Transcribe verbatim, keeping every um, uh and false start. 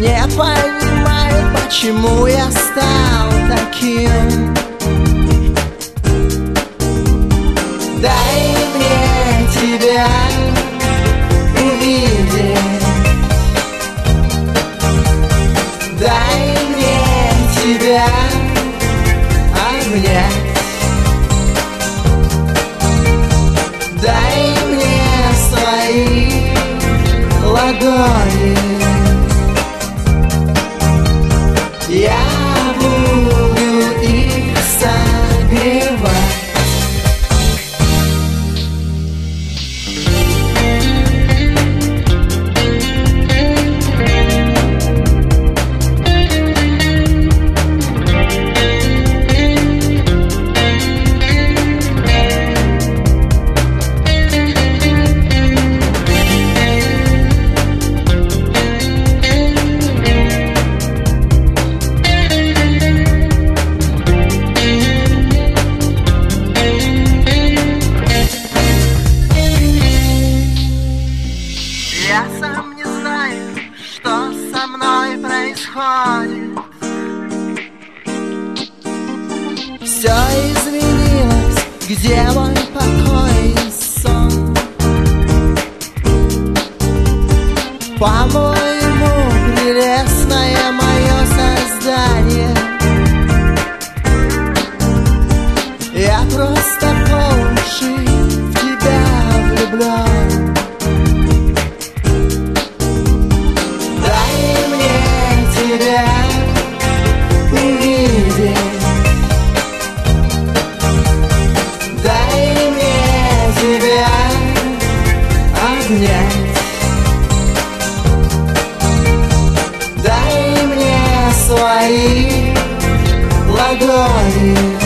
Не понимаю, почему я стал таким. Дай мне тебя увидеть, дай мне тебя обнять, дай мне свои ладони. Я буду их согревать. Я сам не знаю, что со мной происходит. Все изменилось, где мой покой и сон? По-моему, прелестное мое создание. Я просто по уши в тебя влюблен. Дай мне тебя увидеть, дай мне тебя обнять, дай мне свои ладони.